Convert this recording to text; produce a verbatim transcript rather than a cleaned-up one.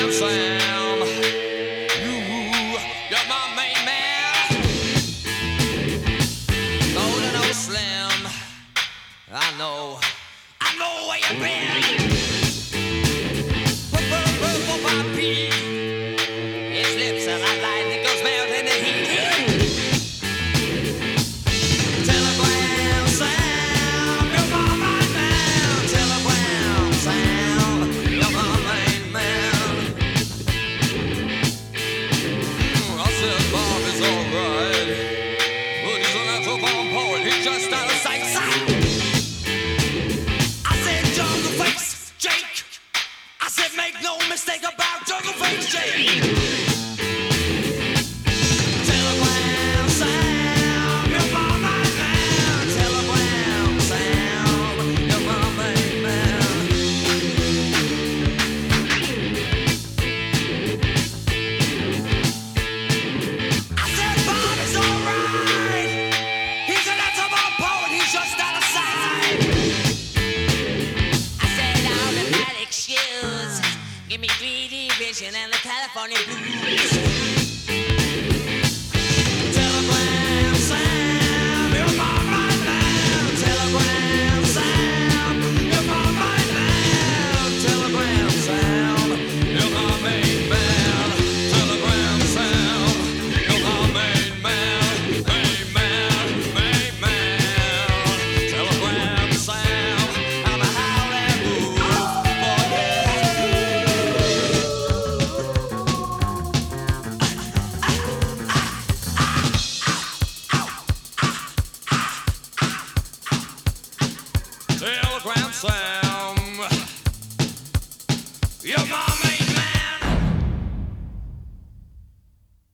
Sam. You, you're my main man. Golden old Slim. I know, I know where you've been. Purple Poppy. His lips are like lightning goes melting the heat. Telegram Sam, you're my main man. Telegram Sam, you're my main man. Mm, I said Bob is alright, but he's a natural born poet. He's just out of sight. I said Jungle Face Jake. I said make no mistake about Jungle Face Jake. Give me three D vision and the California blues. Telegram Sam, you're my main man. Telegram Sam, you're my main man. Telegram Sam, you're my main man. Telegram Sam, you're my main man. Main man, main man. Telegram Sam, I'm a howling move. Telegram Sam, your mama.